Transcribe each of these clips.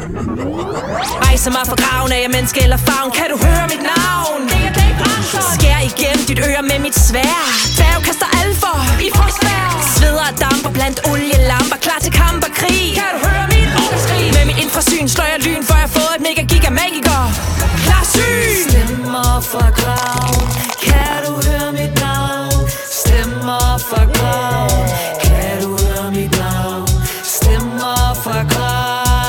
Rejser mig fra graven, er jeg menneske eller favn? Kan du høre mit navn? Skær igen dit øre med mit sværd. Dværg kaster alfor i frostvær. Sveder og damper blandt olielamper. Klar til kamp og krig. Kan du høre mit underskrig? Med mit infrasyn slår jeg lyn, for jeg har fået et mega giga-magiker. Klar syn! Stemmer fra graven. Kan du høre mit navn? Stemmer fra graven. Kan du høre mit navn? Stemmer fra graven.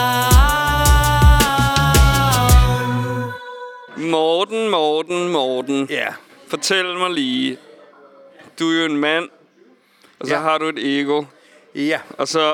Morten. Ja. Fortæl mig lige. Du er jo en mand, og så har du et ego. Ja. Og så...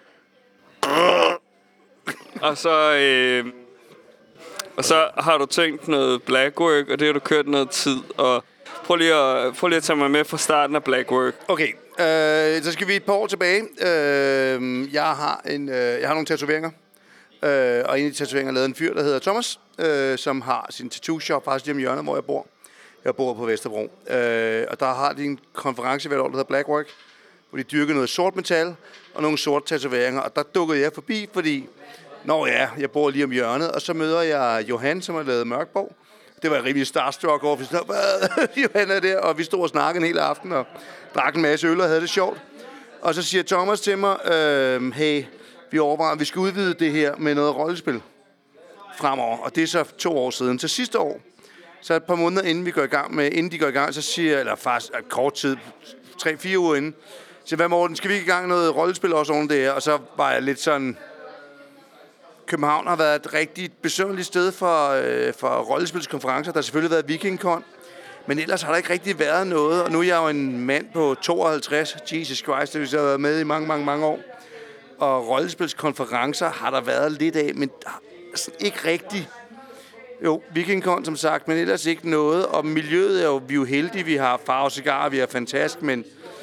Og så har du tænkt noget Blackwork, og det har du kørt noget tid. Og prøv lige at tage mig med fra starten af Blackwork. Okay, så skal vi et par år tilbage. Jeg har nogle tatoveringer. Og en af de tatoveringer lavede en fyr, der hedder Thomas, som har sin tattoo shop faktisk hjemme i hjørnet, hvor jeg bor. Jeg bor på Vesterbro. Og der har de en konference hvert år, der hedder Blackwork, hvor de dyrker noget sort metal og nogle sorte tatoveringer. Og der dukkede jeg forbi, fordi jeg bor lige om hjørnet, og så møder jeg Johan, som har lavet Mørkborg. Det var jeg rigtig starstruck over, for Johan er der, og vi stod og snakkede en hel aften og drak en masse øl og havde det sjovt. Og så siger Thomas til mig, hey, vi overvejer, at vi skal udvide det her med noget rollespil fremover. Og det er så 2 år siden. Så sidste år, så et par måneder inden de går i gang, så siger jeg, eller faktisk kort tid, 3-4 uger inden, så hvad Morten, skal vi ikke i gang med noget rollespil også oven det her? Og så var jeg lidt sådan... København har været et rigtig besønderligt sted for rollespilskonferencer. Der har selvfølgelig været VikingCon, men ellers har der ikke rigtig været noget. Og nu er jeg jo en mand på 52, Jesus Christ, det har været med i mange år. Og rollespilskonferencer har der været lidt af, men ikke rigtig. Jo, VikingCon som sagt, men ellers ikke noget. Og miljøet er jo, vi er jo heldige, vi har Farve Cigar, vi er fantastisk, men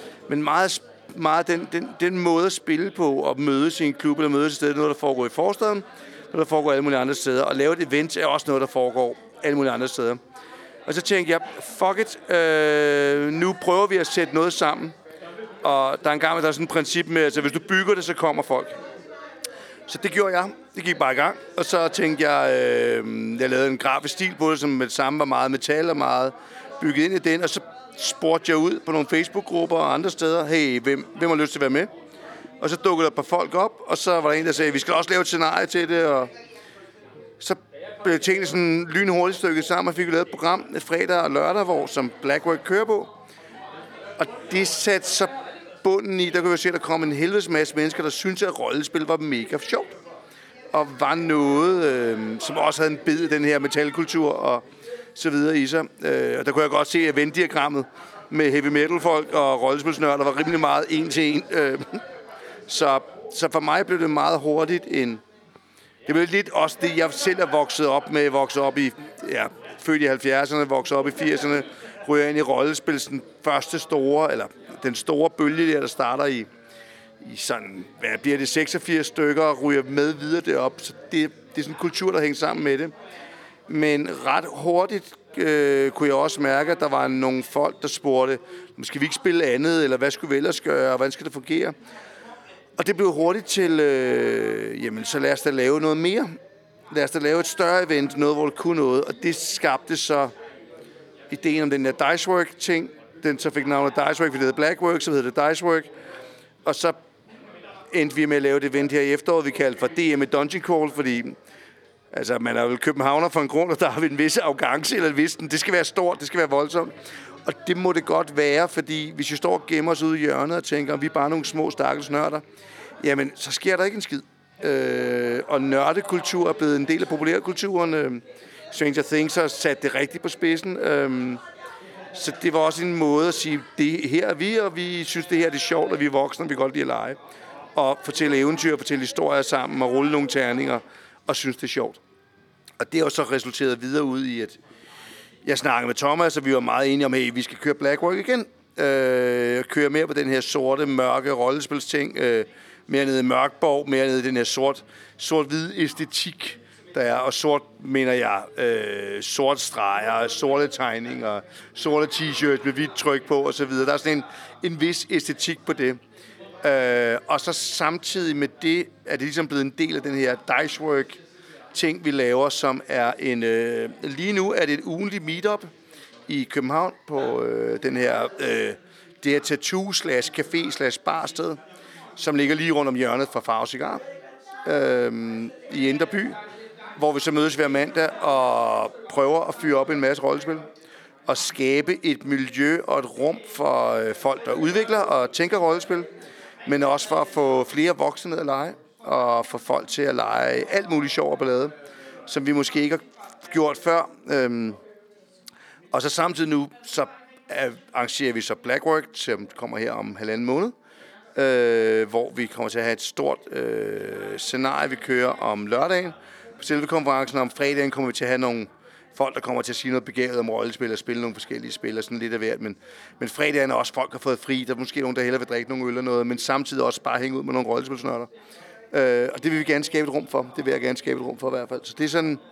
meget den måde at spille på og mødes i en klub eller mødes et sted, noget der foregår i forstaden, noget der foregår alle mulige andre steder. Og lave et event er også noget, der foregår alle mulige andre steder. Og så tænkte jeg, fuck it, nu prøver vi at sætte noget sammen. Og der er engang, der er sådan et princip med, altså hvis du bygger det, så kommer folk. Så det gjorde jeg. Det gik bare i gang. Og så tænkte jeg, jeg lavede en grafisk stil på det, som med det samme var meget metal og meget bygget ind i den. Og så spurgte jeg ud på nogle Facebook-grupper og andre steder, hey, hvem har lyst til at være med? Og så dukkede der et par folk op, og så var der en, der sagde, vi skal også lave et scenarie til det, og så blev tingene sådan lynhurtigt stykket sammen, og fik lavet et program et fredag og lørdag, hvor som Blackwork kører på. Og det satte så bunden i, der kunne vi se, at der kom en helvedes masse mennesker, der syntes, at rollespil var mega sjovt. Og var noget, som også havde en bid i den her metalkultur, og så videre i sig. Og der kunne jeg godt se, at Venn-diagrammet med heavy metal folk og rollespilsnørder var rimelig meget en til en. Så for mig blev det meget hurtigt det blev lidt også det, jeg selv er vokset op med. Vokset op i, født i 70'erne, vokset op i 80'erne, ryger ind i rollespil, den store bølge der starter i sådan, hvad bliver det, 86 stykker, og ryger med videre derop. Så det er sådan en kultur, der hænger sammen med det. Men ret hurtigt kunne jeg også mærke, at der var nogle folk, der spurgte, skal vi ikke spille andet, eller hvad skulle vi ellers gøre, og hvordan skal det fungere? Og det blev hurtigt til, så lad os da lave noget mere. Lad os da lave et større event, noget, hvor det kunne noget. Og det skabte så ideen om den der Dicework-ting. Den så fik navnet Dicework, vi hed Blackwork, så hed det Dicework. Og så endte vi med at lave et event her i efteråret, vi kaldte for DM med Dungeon Crawl, fordi altså, man er vel københavner for en grund, og der har vi en vis arrogance, eller det skal være stort, det skal være voldsomt. Og det må det godt være, fordi hvis vi står og gemmer os ude i hjørnet og tænker, om vi er bare nogle små stakkels nørder, jamen, så sker der ikke en skid. Og nørdekultur er blevet en del af populærkulturen. Stranger Things har sat det rigtigt på spidsen. Så det var også en måde at sige, det her er vi, og vi synes, det her er sjovt, og vi er voksne, og vi kan godt lide at lege. Og fortælle eventyr, fortælle historier sammen, og rulle nogle terninger, og synes, det er sjovt. Og det har så resulteret videre ud i, at jeg snakkede med Thomas, og vi var meget enige om, hey, vi skal køre Blackwork igen. Køre mere på den her sorte, mørke rollespilsting. Mere nede i Mørkborg, mere nede i den her sort-hvid æstetik, der er. Og sort, mener jeg, sort streger, sorte tegninger, sorte t-shirts med hvidt tryk på osv. Der er sådan en vis æstetik på det. Og så samtidig med det, er det ligesom blevet en del af den her Dicework ting, vi laver, som er en... lige nu er det et ugentligt meetup i København på den her... det her tattoo/café/barsted, som ligger lige rundt om hjørnet fra Farve Cigar i Indre By, hvor vi så mødes hver mandag og prøver at fyre op en masse rollespil og skabe et miljø og et rum for folk, der udvikler og tænker rollespil, men også for at få flere voksne ned at lege og få folk til at lege alt muligt sjov og ballade, som vi måske ikke har gjort før. Og så samtidig nu, så arrangerer vi så Blackwork, som kommer her om 1,5 måned, hvor vi kommer til at have et stort scenarie, vi kører om lørdagen på selve konferencen. Om fredagen kommer vi til at have nogle folk, der kommer til at sige noget begavet om rollespil og spille nogle forskellige spil og sådan lidt af hvert. Men fredagen er også folk, der har fået fri. Der er måske nogen, der hellere vil drikke nogle øl eller noget, men samtidig også bare hænge ud med nogle rollespilsnørder. Og det vil vi gerne skabe et rum for. Det vil jeg gerne skabe et rum for i hvert fald. Så det er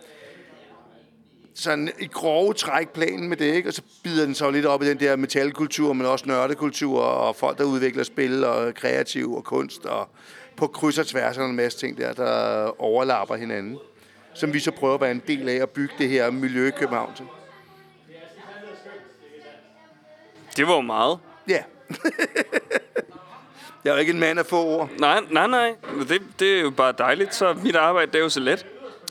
sådan i grove træk planen med det, ikke? Og så bider den så lidt op i den der metalkultur, men også nørdekultur, og folk, der udvikler spil, og kreativ og kunst, og på kryds og tværs af en masse ting der overlapper hinanden, som vi så prøver at være en del af at bygge det her miljø i København til. Det var jo meget. Ja. Jeg er jo ikke en mand af få ord. Nej. Det er jo bare dejligt, så mit arbejde, det er jo så let.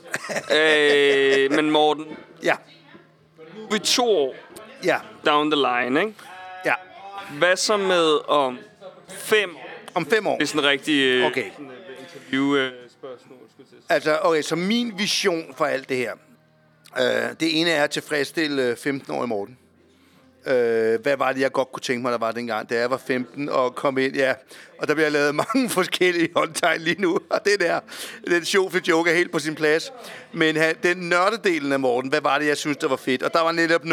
Men Morten, ja. Vi 2 år down the line, ikke? Ja. Hvad så med om 5 år? Om 5 år? Det er sådan en rigtig okay. Interview-spørgsmål. Altså, okay, så min vision for alt det her, det ene er at tilfredsstille 15-årige Morten. Hvad var det, jeg godt kunne tænke mig, der var dengang, da jeg var 15 og kom ind, og der bliver lavet mange forskellige håndtegn lige nu, og den sjove joke er helt på sin plads. Men den nørdedelen af Morten, hvad var det, jeg synes, der var fedt? Og der var netop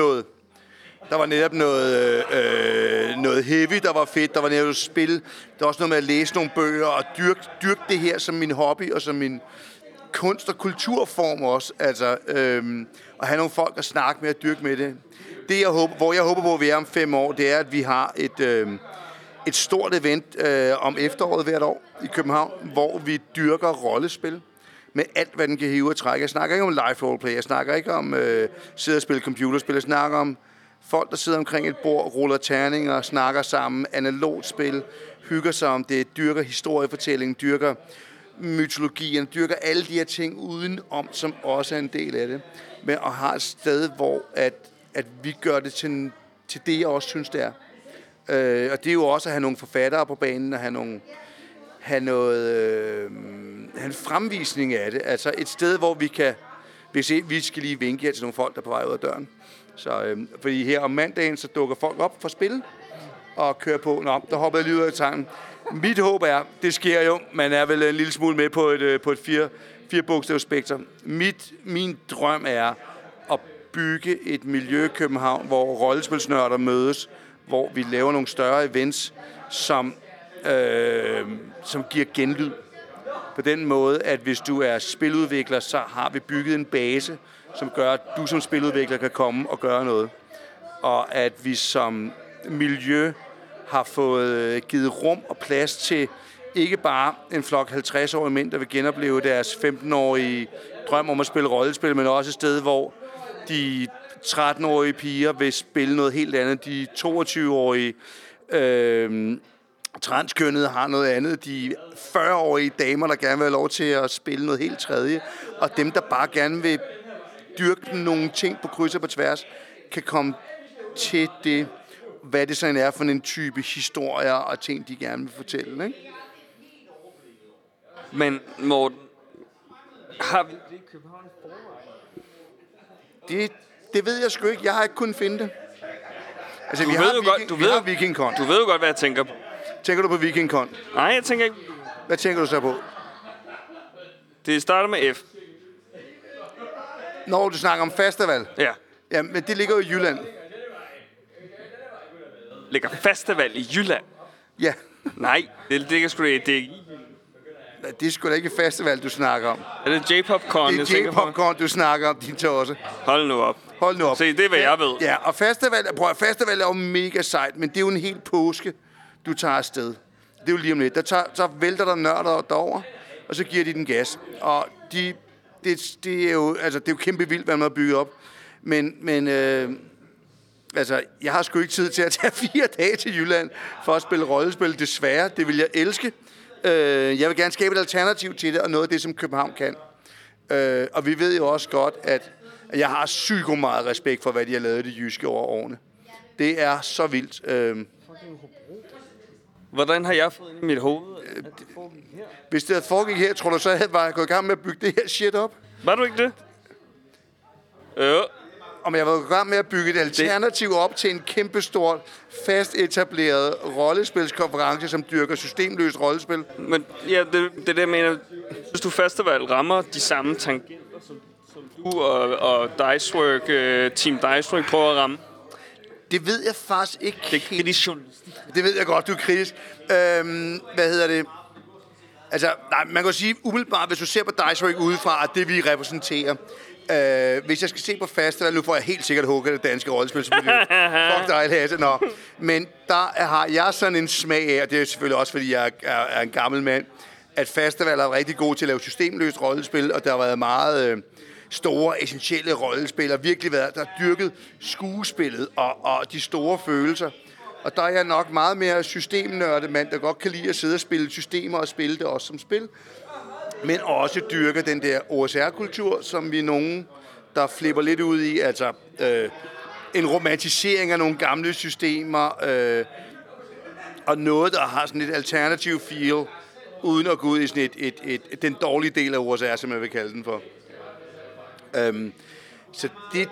noget heavy, der var fedt, der var netop spil, der var også noget med at læse nogle bøger og dyrke det her som min hobby og som min kunst- og kulturform også, altså at have nogle folk at snakke med og dyrke med det. Hvor jeg håber på, at vi er om 5 år, det er, at vi har et stort event om efteråret hvert år i København, hvor vi dyrker rollespil med alt, hvad den kan hive og trække. Jeg snakker ikke om live roleplay, jeg snakker ikke om sidde og spille computerspil, jeg snakker om folk, der sidder omkring et bord, ruller terninger, snakker sammen, analogt spil, hygger sig om det, dyrker historiefortælling, dyrker mytologien, dyrker alle de her ting udenom, som også er en del af det. Men at have et sted, hvor at vi gør det til det, jeg også synes, det er. Og det er jo også at have nogle forfattere på banen, og have en fremvisning af det. Altså et sted, hvor vi kan... Vi skal lige vinke her til nogle folk, der er på vej ud af døren. Så, fordi her om mandagen, så dukker folk op for spil og kører på. Nå, der hopper jeg lige ud af tanken. Mit håb er, det sker jo, man er vel en lille smule med på et 4-bogstavs spektrum. Min drøm er at bygge et miljø i København, hvor rollespilsnørder mødes, hvor vi laver nogle større events, som giver genlyd. På den måde, at hvis du er spiludvikler, så har vi bygget en base, som gør, at du som spiludvikler kan komme og gøre noget. Og at vi som miljø har fået givet rum og plads til ikke bare en flok 50-årige mænd, der vil genopleve deres 15-årige drøm om at spille rollespil, men også et sted, hvor de 13-årige piger vil spille noget helt andet. De 22-årige transkønnede har noget andet. De 40-årige damer, der gerne vil have lov til at spille noget helt tredje. Og dem, der bare gerne vil dyrke nogle ting på kryds og på tværs, kan komme til det, hvad det sådan er for en type historier og ting, de gerne vil fortælle, ikke? Men Morten, har vi det i København i forvejen? Det ved jeg sgu ikke. Jeg har ikke kunnet finde det. Altså, vi har VikingCon. Du ved jo godt, hvad jeg tænker på. Tænker du på VikingCon? Nej, jeg tænker ikke. Hvad tænker du så på? Det starter med F. Når du snakker om festival? Ja. Ja, men det ligger jo i Jylland. Ligger festival i Jylland? Ja. Nej, det ligger sgu det. Det er sgu da ikke festival, du snakker om. Er det J-Popcorn, det er J-Popcorn, du snakker om, din tosse. Hold nu op. Se, det er, hvad jeg ved. Ja, og festival er jo mega sejt, men det er jo en helt påske, du tager afsted. Det er jo lige om lidt. Så vælter der nørder derover, og så giver de den gas. Og det er jo, altså, det er jo kæmpe vildt, hvad man har bygget op. Men altså, jeg har sgu ikke tid til at tage 4 dage til Jylland for at spille rollespil. Desværre, det vil jeg elske. Jeg vil gerne skabe et alternativ til det, og noget af det, som København kan. Og vi ved jo også godt, at jeg har psyko meget respekt for, hvad de har lavet i det jyske over årene. Det er så vildt. Hvordan har jeg fået ind i mit hoved? Hvis det havde foregik her, tror du så, at jeg gået i gang med at bygge det her shit op? Var du ikke det? Om jeg var i gang med at bygge et alternativ op til en kæmpestor, fast etableret rollespilskonference, som dyrker systemløst rollespil. Men ja, det jeg mener. Hvis du festival rammer de samme tangenter, som du og Dicework, Team Dicework prøver at ramme. Det ved jeg faktisk ikke. Det er kritisk journalistik. Det ved jeg godt, du er kritisk. Hvad hedder det? Altså, nej, man kan sige umiddelbart, hvis du ser på Dicework udefra, at det vi repræsenterer. Hvis jeg skal se på festival, nu får jeg helt sikkert hugget det danske rollespilsmiljø. Fuck dig, Lasse. Nå. Men der har jeg sådan en smag af, og det er selvfølgelig også, fordi jeg er en gammel mand, at festival er rigtig god til at lave systemløst rollespil, og der har været meget store, essentielle rollespil, og virkelig været, der har dyrket skuespillet og de store følelser. Og der er jeg nok meget mere systemnørdet mand, der godt kan lide at sidde og spille systemer og spille det også som spil. Men også dyrker den der OSR-kultur, som vi er nogen, der flipper lidt ud i. Altså en romantisering af nogle gamle systemer, og noget, der har sådan et alternativ feel, uden at gå ud i sådan den dårlige del af OSR, som jeg vil kalde den for. Så det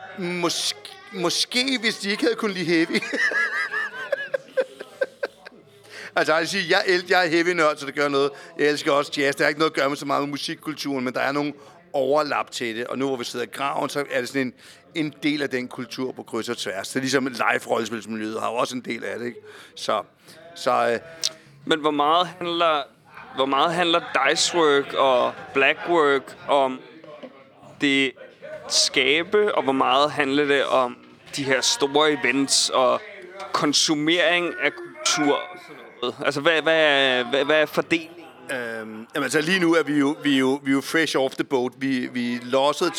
måske, hvis de ikke havde kunnet lide heavy. Altså, jeg vil sige, jeg er heavy-nørd, så det gør noget. Jeg elsker også jazz. Der er ikke noget at gøre med så meget med musikkulturen, men der er nogle overlap til det. Og nu, hvor vi sidder i graven, så er det sådan en del af den kultur på kryds og tværs. Det er ligesom live-rollespilsmiljøet har også en del af det, ikke? Så men hvor meget handler Dicework og Blackwork om det skabe, og hvor meget handler det om de her store events og konsumering af kultur og sådan noget? Altså, hvad er fordelingen? Jamen, altså, lige nu er vi jo fresh off the boat. Vi lossede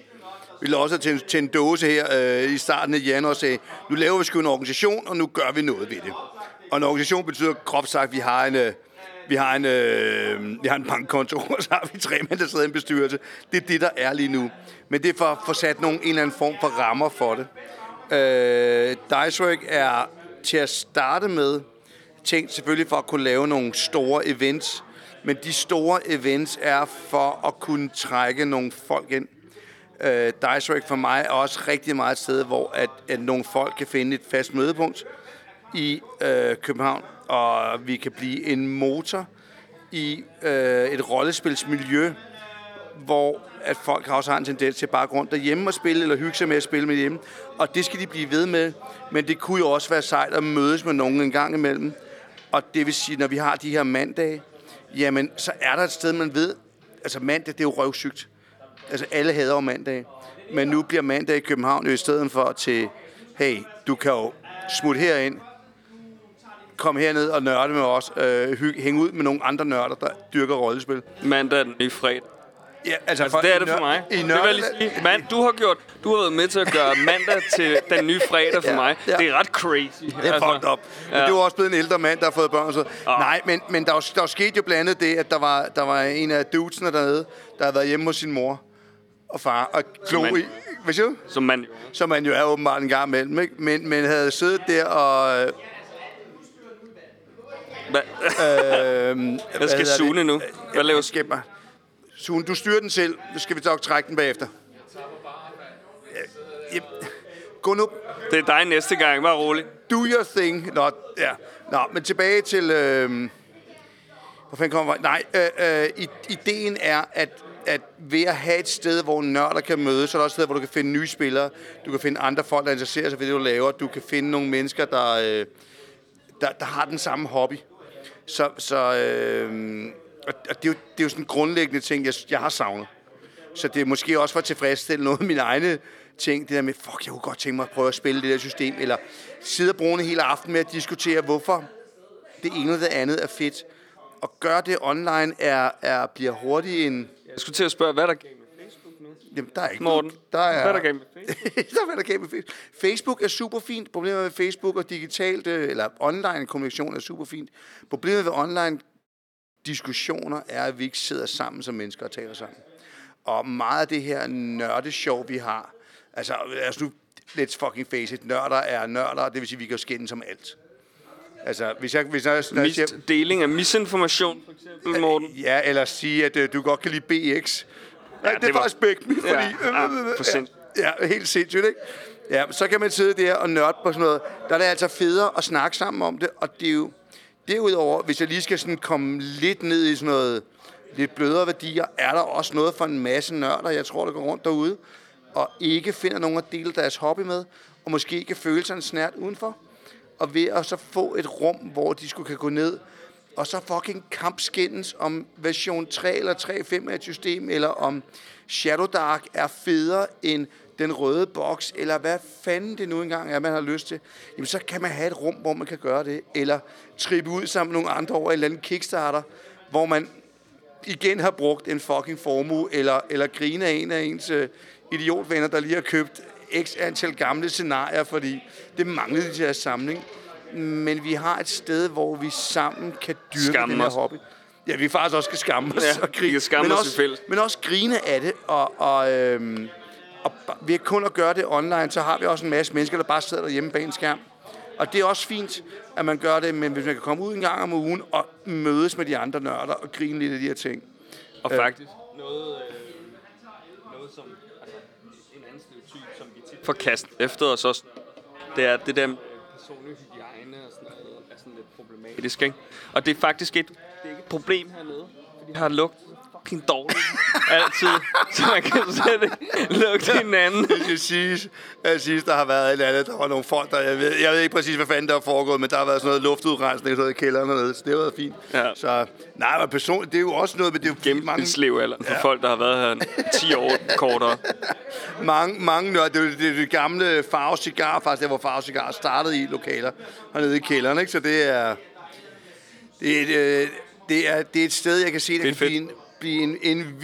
til en dåse her i starten af januar og sagde, nu laver vi sgu en organisation, og nu gør vi noget ved det. Og en organisation betyder groft sagt, at vi har en bankkonto, og så har vi 3 mænd, der sidder i en bestyrelse. Det er det, der er lige nu. Men det er for at få sat en eller anden form for rammer for det. Dicework er til at starte med tænkt selvfølgelig for at kunne lave nogle store events. Men de store events er for at kunne trække nogle folk ind. Dicework for mig er også rigtig meget et sted, hvor at nogle folk kan finde et fast mødepunkt i København, og vi kan blive en motor i et rollespilsmiljø, hvor at folk også har en tendens til bare at gå rundt derhjemme og spille, eller hygge sig med at spille med hjemme. Og det skal de blive ved med. Men det kunne jo også være sejt at mødes med nogen en gang imellem. Og det vil sige, når vi har de her mandage, jamen, så er der et sted, man ved, altså mandag, det er jo røvsygt. Altså alle hader jo mandag. Men nu bliver mandag i København jo i stedet for til, hey, du kan jo smutte herind, kom herned og nørde med os, hænge ud med nogle andre nørder, der dyrker rollespil. Mandag er den nye fredag. Ja, altså det er det for mig. Det vil jeg lige sige. Du har været med til at gøre mandag til den nye fredag for mig. Ja. Det er ret crazy. Det er fucked up. Men det er jo også blevet en ældre mand, der har fået børn. Så. Nej, men der skete jo blandt andet det, at der var en af dudesene dernede, der havde været hjemme hos sin mor og far. Og hvad siger du? Som man jo er åbenbart en gang imellem, ikke? Men havde siddet der og... Hvad skal Sune nu? Hvad laver Skæb mig. Sune, du styrer den selv. Nu skal vi nok trække den bagefter. Gå nu. Det er dig næste gang. Bare rolig. Do your thing. Nå, men tilbage til... Hvor fanden kommer ideen er, at ved at have et sted, hvor nørder kan mødes, så er der også et sted, hvor du kan finde nye spillere. Du kan finde andre folk, der interesserer sig for det, du laver. Du kan finde nogle mennesker, der har den samme hobby. Og det er jo sådan en grundlæggende ting, jeg har savnet. Så det er måske også for at tilfredsstille noget af mine egne ting. Det der med, jeg kunne godt tænke mig at prøve at spille det der system. Eller sidde og bruge en hel aften med at diskutere, hvorfor det ene eller det andet er fedt. Og gøre det online bliver hurtigt en... Jeg skulle til at spørge, hvad der gav med Jamen, der er ikke Morten, der er, hvad er der galt med Facebook? der er der galt med Facebook. Facebook er super fint. Problemet med Facebook og digitalt, eller online kommunikation er super fint. Problemet ved online diskussioner er, at vi ikke sidder sammen som mennesker og taler sammen. Og meget af det her nørdeshow, vi har, altså nu, let's fucking face it, nørder er nørder, det vil sige, at vi kan skændes om alt. Altså, hvis jeg siger, Deling af misinformation, for eksempel, Morten. ja, eller sige, at du godt kan lide BX. Ja, det er faktisk begge, fordi... Ja, helt sindssygt, ikke? Ja, så kan man sidde der og nørde på sådan noget. Der er det altså federe at snakke sammen om det, og det er jo... Derudover, hvis jeg lige skal sådan komme lidt ned i sådan noget lidt blødere værdier, er der også noget for en masse nørder, jeg tror, der går rundt derude, og ikke finder nogen at dele deres hobby med, og måske ikke føle sig en snært udenfor. Og ved at så få et rum, hvor de skulle kan gå ned, og så fucking kampskændes om version 3 eller 3.5 af et system, eller om Shadow Dark er federe end den røde boks, eller hvad fanden det nu engang er, man har lyst til, jamen så kan man have et rum, hvor man kan gøre det, eller trippe ud sammen med nogle andre over en eller anden Kickstarter, hvor man igen har brugt en fucking formue, eller grine af en af ens idiotvenner, der lige har købt x antal gamle scenarier, fordi det manglede til deres samling. Men vi har et sted, hvor vi sammen kan dyrke den her hobby. Ja, vi faktisk også skal skamme os og grine. Men også grine af det, og ved kun at gøre det online, så har vi også en masse mennesker, der bare sidder derhjemme bag en skærm. Og det er også fint, at man gør det, men hvis man kan komme ud en gang om ugen og mødes med de andre nørder og grine lidt af de her ting. Og faktisk noget som altså, en anden stereotyp, som vi tit får kastet efter os også, det er det der personlige hygiejne og sådan noget, er sådan lidt problematisk, ikke? Og det er faktisk ikke et problem hernede, for de har lugtet fucking dårligt altid, så man kan slet ikke lugte hinanden. Det skal siges, der har været et eller andet, der var nogle folk, der, jeg ved ikke præcis, hvad fanden der er foregået, men der har været sådan noget luftudrensning, sådan noget i kælderen og noget, så det har været fint. Ja. Så, nej, men personligt, det er jo også noget, men det er jo gennemsnitsliv eller for folk, der har været her 10 år kortere. mange nørder, det er det gamle Farve Cigar, faktisk der, hvor Farve Cigar startede i lokaler hernede i kælderen, ikke? Så det er et sted, jeg kan se, der kan blive en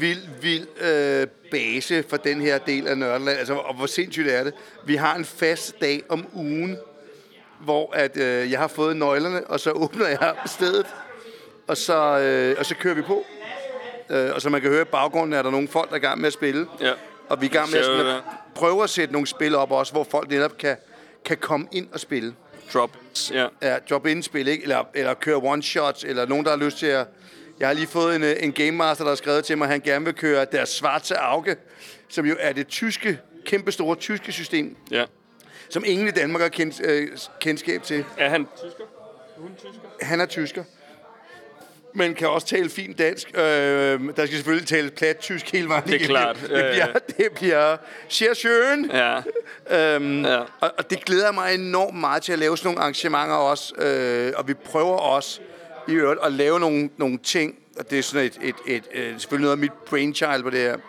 vild base for den her del af Nørdeland. Altså, og hvor sindssygt er det. Vi har en fast dag om ugen, hvor at, jeg har fået nøglerne, og så åbner jeg stedet, og så kører vi på. Og så man kan høre i baggrunden, er der nogle folk, der er i gang med at spille. Ja. Og vi er i gang med at prøve at sætte nogle spil op også, hvor folk netop kan komme ind og spille. Drop-ins, ja. Ja, drop-in-spil, ikke? Eller køre one-shots, eller nogen, der har lyst til at... Jeg har lige fået en Game Master, der har skrevet til mig, at han gerne vil køre deres Schwarze Auge, som jo er det kæmpestore tyske system, som ingen i Danmark har kendskab til. Er han tysker? Hun tysker? Han er tysker, men kan også tale fint dansk. Der skal selvfølgelig tale plat tysk hele vejen. Det er klart. Det bliver sehr schön. Ja. Og det glæder mig enormt meget til at lave sådan nogle arrangementer også. Og vi prøver også i øvrigt at lave nogle ting, og det er sådan selvfølgelig noget af mit brainchild på det her.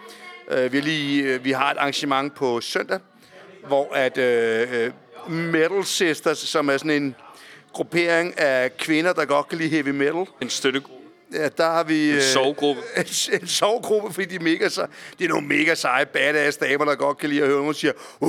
Vi har et arrangement på søndag, hvor at Metal Sisters, som er sådan en gruppering af kvinder, der godt kan lide heavy metal. En støttegruppe. Ja, der har vi... En sovegruppe. En sovegruppe, fordi de er nogle mega seje, badass damer, der godt kan lide at høre nogen sige...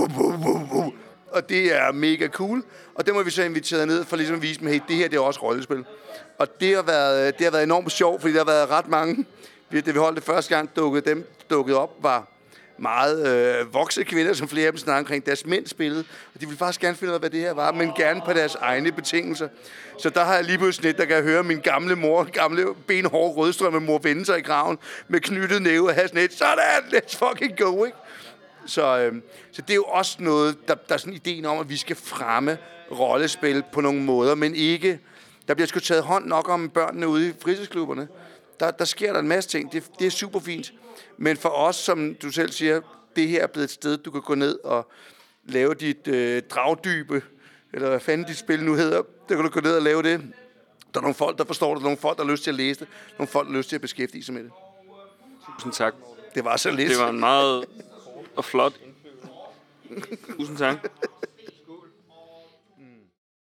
Og det er mega cool. Og det må vi så invitere ned for ligesom at vise dem, hey, det her det er også rollespil. Og det har været enormt sjovt, fordi der har været ret mange... Da vi holdt det første gang, dukket op, var meget voksne kvinder, som flere af dem snakkede omkring deres mænd spillede. Og de ville faktisk gerne finde ud af, hvad det her var, men gerne på deres egne betingelser. Så der har jeg lige pludselig lidt, der kan høre min gamle benhårde rødstrømme mor vende sig i graven med knyttet næve og have sådan et, sådan, let's fucking go, ikke? Så det er jo også noget, der er sådan ideen om, at vi skal fremme rollespil på nogle måder, men ikke... Der bliver sgu taget hånd nok om børnene ude i fritidsklubberne. Der sker der en masse ting. Det er super fint. Men for os, som du selv siger, det her er blevet et sted, du kan gå ned og lave dit dragdybe, eller hvad fanden dit spil nu hedder. Der kan du gå ned og lave det. Der er nogle folk, der forstår det. Der er nogle folk, der har lyst til at læse det. Nogle folk, der har lyst til at beskæftige sig med det. Tusind tak. Det var så lidt. Det var en meget og flot. Tusind tak.